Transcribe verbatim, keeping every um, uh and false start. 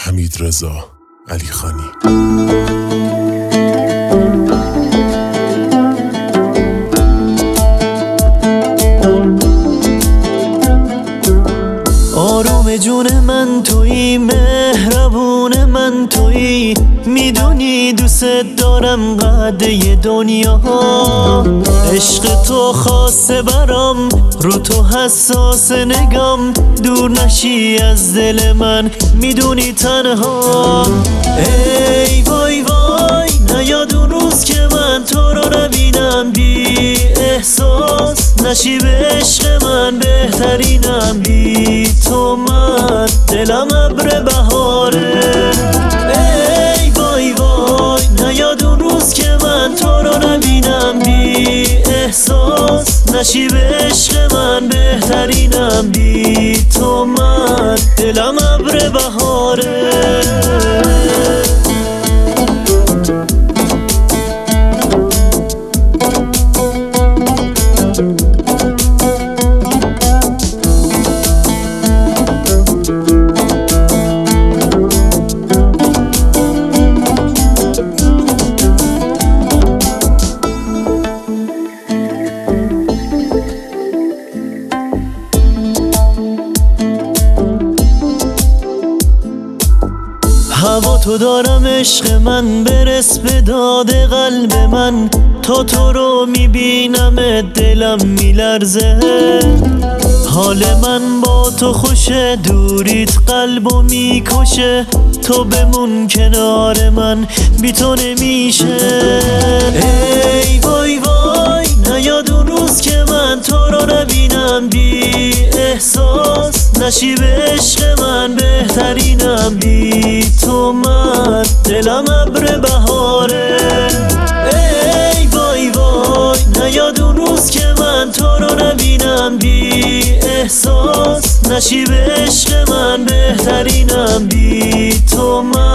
حمیدرضا علیخانی. آروم جون من تویی، مهربون من تویی، میدونی دوست دارم قده دنیا. عشق تو خاصه برام، رو تو حساس نگام، دور نشی از دل من، میدونی تنها. ای وای وای نیاد اون روز که من تو رو نبینم، بی احساس نشی به عشق من، بهترینم بی تو من، دلم ابر بهاره. ای وای وای نیاد اون روز که من تو رو نبینم، بی احساس نشی به عشق من، بهترینم بی تو من، دلم ابر بهاره. هوا تو دارم عشق من، برس به داد قلب من، تا تو رو میبینم دلم میلرزه. حال من با تو خوشه، دوریت قلبو میکشه، تو بمون کنار من، بی تو نمیشه. ای وای وای نیاد اون روز که من تو رو نبینم، بی احساس نشی به عشق من، بهترینم بی تو من، دلم ابر بهاره. ای وای وای نیاد اون روز که من تو رو نبینم، بی احساس نشی به عشق من، بهترینم بی تو من.